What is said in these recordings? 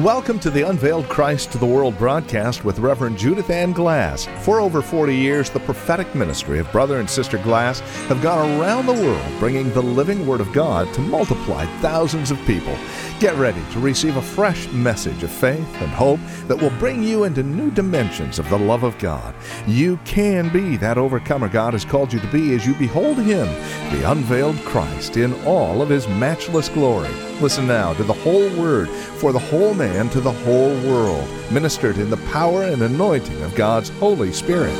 Welcome to the Unveiled Christ to the World broadcast with Reverend Judith Ann Glass. For over 40 years, the prophetic ministry of Brother and Sister Glass have gone around the world bringing the living Word of God to multiply thousands of people. Get ready to receive a fresh message of faith and hope that will bring you into new dimensions of the love of God. You can be that overcomer God has called you to be as you behold Him, the unveiled Christ, in all of His matchless glory. Listen now to the whole Word for the whole man to the whole world, ministered in the power and anointing of God's Holy Spirit.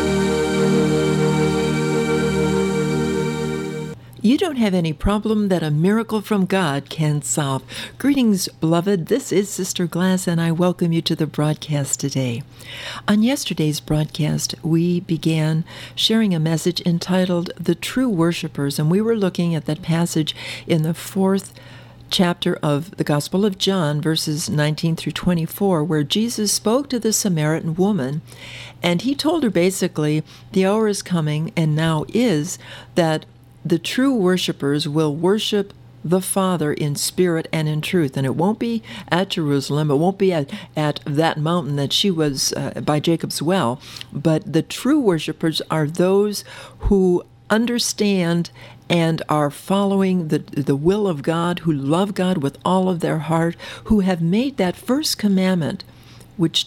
You don't have any problem that a miracle from God can solve. Greetings, beloved. This is Sister Glass, and I welcome you to the broadcast today. On yesterday's broadcast, we began sharing a message entitled The True Worshipers, and we were looking at that passage in the 4th chapter of the Gospel of John, verses 19 through 24, where Jesus spoke to the Samaritan woman, and he told her basically, the hour is coming, and now is, that the true worshipers will worship the Father in spirit and in truth. And it won't be at Jerusalem, it won't be at that mountain that she was by Jacob's well, but the true worshipers are those who understand and are following the will of God, who love God with all of their heart, who have made that first commandment, which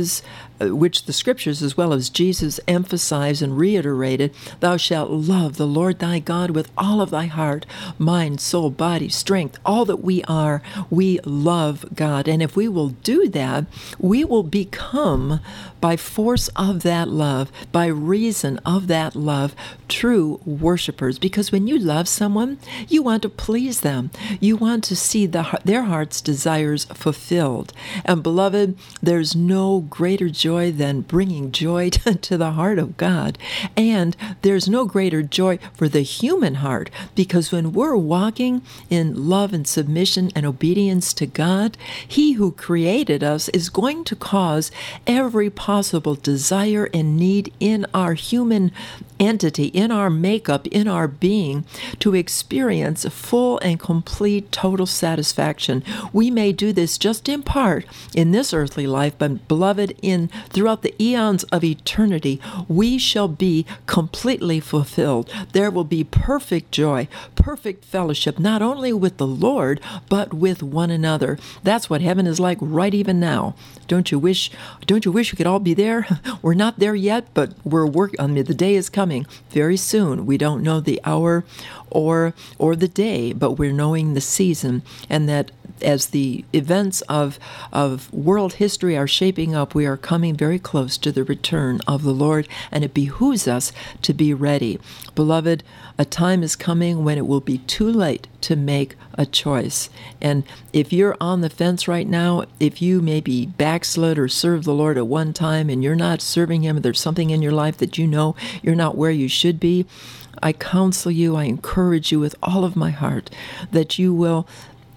the Scriptures as well as Jesus emphasized and reiterated, thou shalt love the Lord thy God with all of thy heart, mind, soul, body, strength, all that we are. We love God. And if we will do that, we will become, by force of that love, by reason of that love, true worshipers. Because when you love someone, you want to please them. You want to see their heart's desires fulfilled. And beloved, there's no greater joy than bringing joy to the heart of God. And there's no greater joy for the human heart, because when we're walking in love and submission and obedience to God, He who created us is going to cause every possible desire and need in our human entity, in our makeup, in our being, to experience full and complete total satisfaction. We may do this just in part in this earthly life, but beloved, throughout the eons of eternity, we shall be completely fulfilled. There will be perfect joy, perfect fellowship, not only with the Lord, but with one another. That's what heaven is like right even now. Don't you wish we could all be there? We're not there yet, but we're working on it. The day is coming very soon. We don't know the hour or the day, but we're knowing the season, and that as the events of world history are shaping up, we are coming very close to the return of the Lord, and it behooves us to be ready. Beloved, a time is coming when it will be too late to make a choice. And if you're on the fence right now, if you maybe backslid or served the Lord at one time and you're not serving Him, there's something in your life that you know you're not where you should be, I counsel you, I encourage you with all of my heart that you will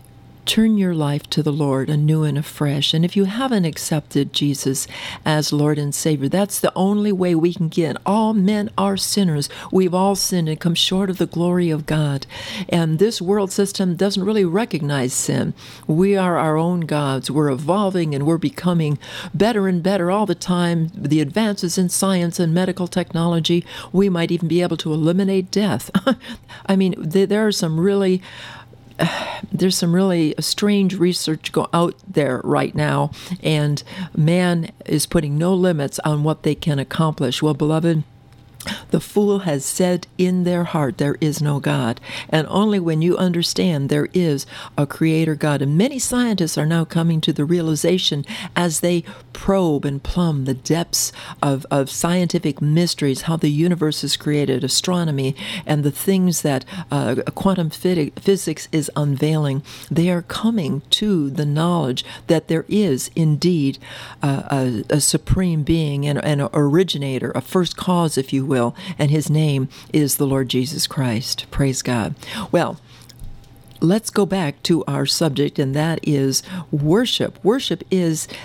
turn your life to the Lord anew and afresh. And if you haven't accepted Jesus as Lord and Savior, that's the only way we can get. All men are sinners. We've all sinned and come short of the glory of God. And this world system doesn't really recognize sin. We are our own gods. We're evolving and we're becoming better and better all the time. The advances in science and medical technology, we might even be able to eliminate death. I mean, there's some really strange research go out there right now, and man is putting no limits on what they can accomplish. Well, beloved, the fool has said in their heart, there is no God. And only when you understand there is a creator God. And many scientists are now coming to the realization as they probe and plumb the depths of scientific mysteries, how the universe is created, astronomy, and the things that quantum physics is unveiling. They are coming to the knowledge that there is indeed a supreme being and an originator, a first cause, if you will, and His name is the Lord Jesus Christ. Praise God. Well, let's go back to our subject, and that is worship. Worship is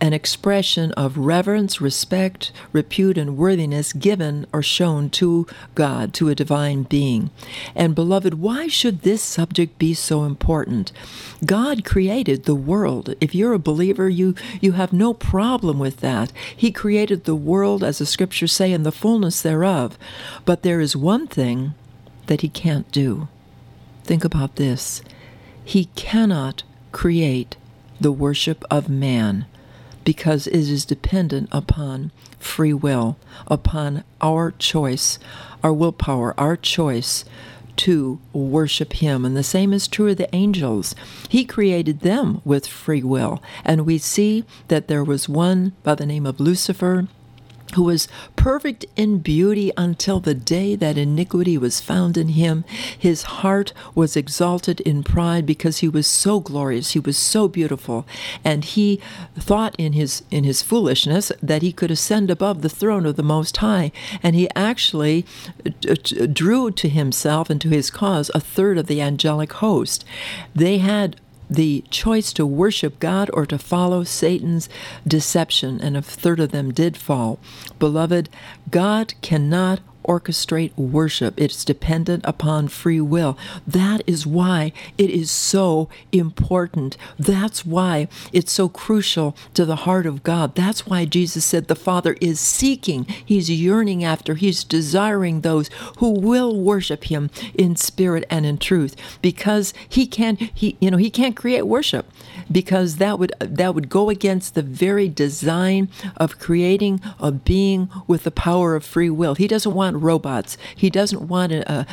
an expression of reverence, respect, repute, and worthiness given or shown to God, to a divine being. And beloved, why should this subject be so important? God created the world. If you're a believer, you have no problem with that. He created the world, as the scriptures say, in the fullness thereof. But there is one thing that he can't do. Think about this. He cannot create the worship of man because it is dependent upon free will, upon our choice, our willpower, our choice to worship him. And the same is true of the angels. He created them with free will. And we see that there was one by the name of Lucifer, who was perfect in beauty until the day that iniquity was found in him. His heart was exalted in pride because he was so glorious, he was so beautiful, and he thought in his foolishness that he could ascend above the throne of the Most High, and he actually drew to himself and to his cause a third of the angelic host. They had the choice to worship God or to follow Satan's deception, and a third of them did fall. Beloved, God cannot orchestrate worship. It's dependent upon free will. That is why it is so important. That's why it's so crucial to the heart of God. That's why Jesus said the Father is seeking, he's yearning after, he's desiring those who will worship him in spirit and in truth, because he can't create worship, because that would go against the very design of creating a being with the power of free will. He doesn't want robots. He doesn't want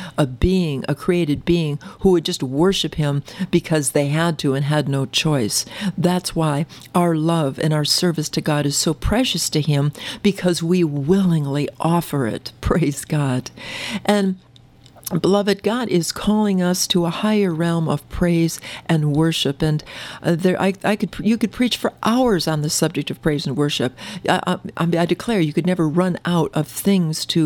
a created being who would just worship him because they had to and had no choice. That's why our love and our service to God is so precious to him, because we willingly offer it. Praise God. And beloved, God is calling us to a higher realm of praise and worship, and you could preach for hours on the subject of praise and worship. I declare you could never run out of things to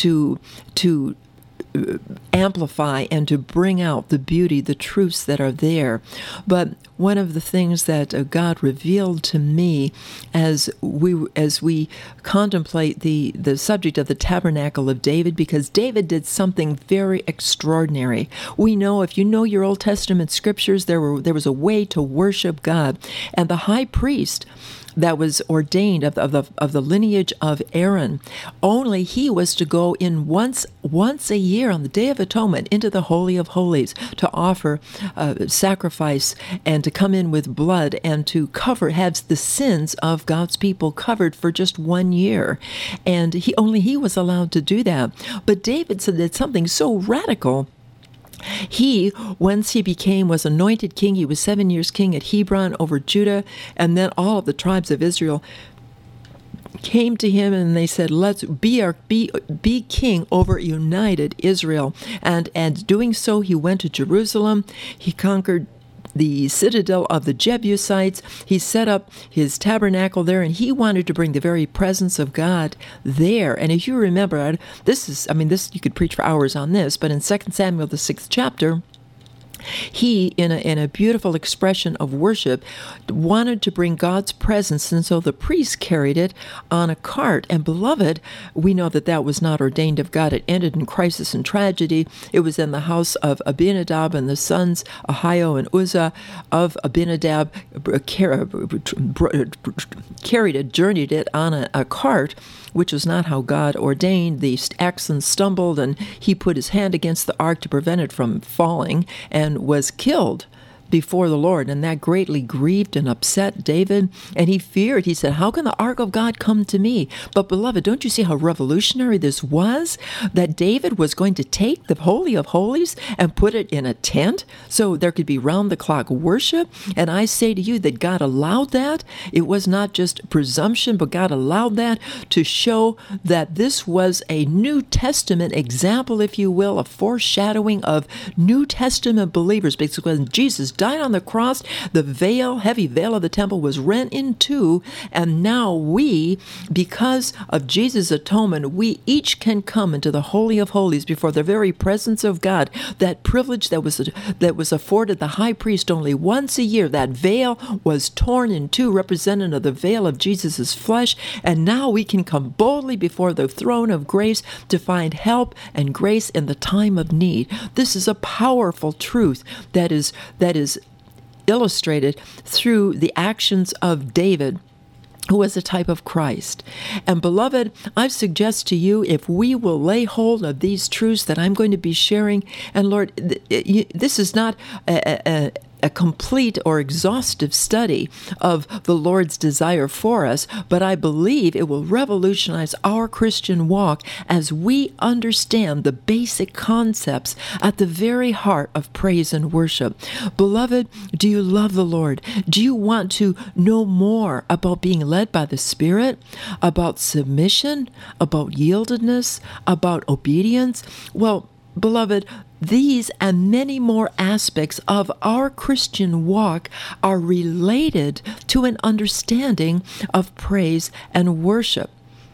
amplify and to bring out the beauty, the truths that are there. But one of the things that God revealed to me as we contemplate the subject of the tabernacle of David, because David did something very extraordinary. We know, if you know your Old Testament scriptures, there was a way to worship God, and the high priest that was ordained of the lineage of Aaron, only he was to go in once a year on the Day of Atonement into the Holy of Holies to offer sacrifice and to come in with blood and to have the sins of God's people covered for just 1 year. And he was allowed to do that. But David did something so radical. Once he was anointed king, he was 7 years king at Hebron over Judah, and then all of the tribes of Israel came to him and they said, let's be king over united Israel. And doing so, he went to Jerusalem. He conquered the citadel of the Jebusites. He set up his tabernacle there, and he wanted to bring the very presence of God there. And if you remember, this you could preach for hours on this, but in 2 Samuel, the 6th chapter, he, in a beautiful expression of worship, wanted to bring God's presence, and so the priest carried it on a cart. And beloved, we know that was not ordained of God. It ended in crisis and tragedy. It was in the house of Abinadab, and the sons Ahio and Uzzah of Abinadab journeyed it on a cart, which was not how God ordained. The oxen stumbled, and he put his hand against the ark to prevent it from falling, and was killed before the Lord, and that greatly grieved and upset David, and he feared. He said, how can the ark of God come to me? But beloved, don't you see how revolutionary this was? That David was going to take the Holy of Holies and put it in a tent so there could be round-the-clock worship. And I say to you that God allowed that. It was not just presumption, but God allowed that to show that this was a New Testament example, if you will, a foreshadowing of New Testament believers, because when Jesus died on the cross, the heavy veil of the temple was rent in two, and now we, because of Jesus' atonement, we each can come into the Holy of Holies before the very presence of God. That privilege that was afforded the high priest only once a year, that veil was torn in two, representative of the veil of Jesus' flesh, and now we can come boldly before the throne of grace to find help and grace in the time of need. This is a powerful truth that is illustrated through the actions of David, who was a type of Christ. And beloved, I suggest to you, if we will lay hold of these truths that I'm going to be sharing, and Lord, this is not a complete or exhaustive study of the Lord's desire for us, but I believe it will revolutionize our Christian walk as we understand the basic concepts at the very heart of praise and worship. Beloved, do you love the Lord? Do you want to know more about being led by the Spirit, about submission, about yieldedness, about obedience? Well, beloved, these and many more aspects of our Christian walk are related to an understanding of praise and worship.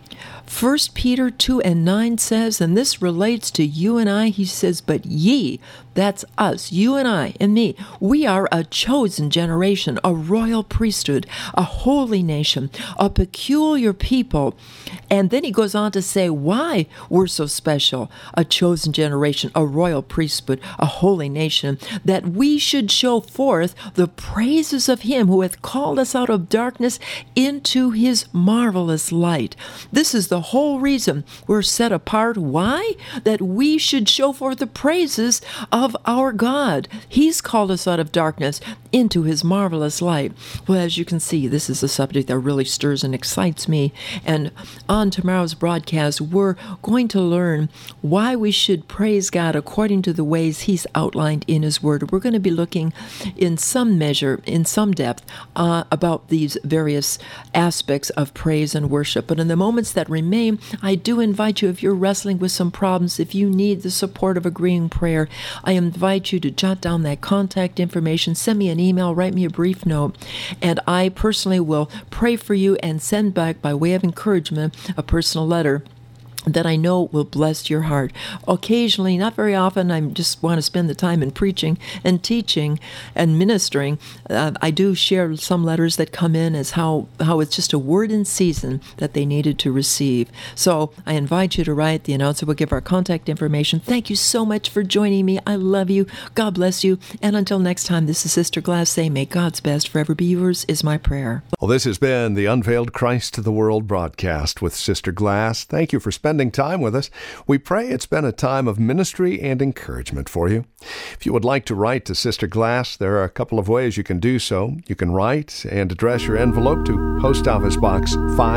1 Peter 2:9 says, and this relates to you and I, he says, but ye, that's us, you and I and me, we are a chosen generation, a royal priesthood, a holy nation, a peculiar people. And then he goes on to say why we're so special, a chosen generation, a royal priesthood, a holy nation, that we should show forth the praises of him who hath called us out of darkness into his marvelous light. This is the whole reason we're set apart. Why? That we should show forth the praises of our God. He's called us out of darkness into his marvelous light. Well, as you can see, this is a subject that really stirs and excites me. And on tomorrow's broadcast, we're going to learn why we should praise God according to the ways he's outlined in his word. We're going to be looking in some measure, in some depth, about these various aspects of praise and worship. But in the moments that remain, I do invite you, if you're wrestling with some problems, if you need the support of agreeing prayer, I invite you to jot down that contact information, send me an email, write me a brief note, and I personally will pray for you and send back, by way of encouragement, a personal letter that I know will bless your heart. Occasionally, not very often, I just want to spend the time in preaching and teaching and ministering. I do share some letters that come in as how it's just a word in season that they needed to receive. So I invite you to write. The announcer will give our contact information. Thank you so much for joining me. I love you. God bless you. And until next time, this is Sister Glass saying, may God's best forever be yours is my prayer. Well, this has been the Unveiled Christ to the World broadcast with Sister Glass. Thank you for spending time with us. We pray it's been a time of ministry and encouragement for you. If you would like to write to Sister Glass, there are a couple of ways you can do so. You can write and address your envelope to Post Office Box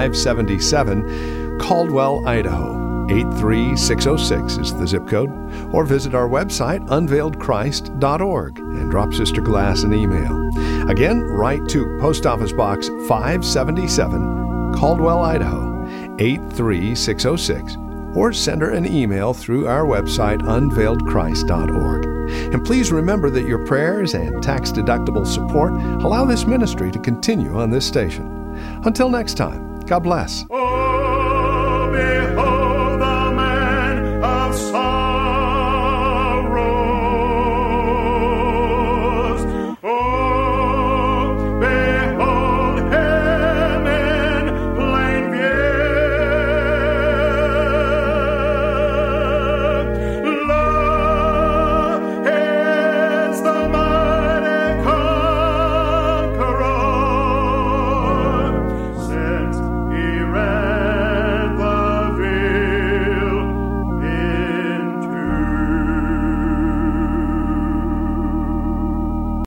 577, Caldwell, Idaho. 83606 is the zip code, or visit our website, unveiledchrist.org, and drop Sister Glass an email. Again, write to Post Office Box 577, Caldwell, Idaho, 83606, or send her an email through our website, unveiledchrist.org. And please remember that your prayers and tax-deductible support allow this ministry to continue on this station. Until next time, God bless.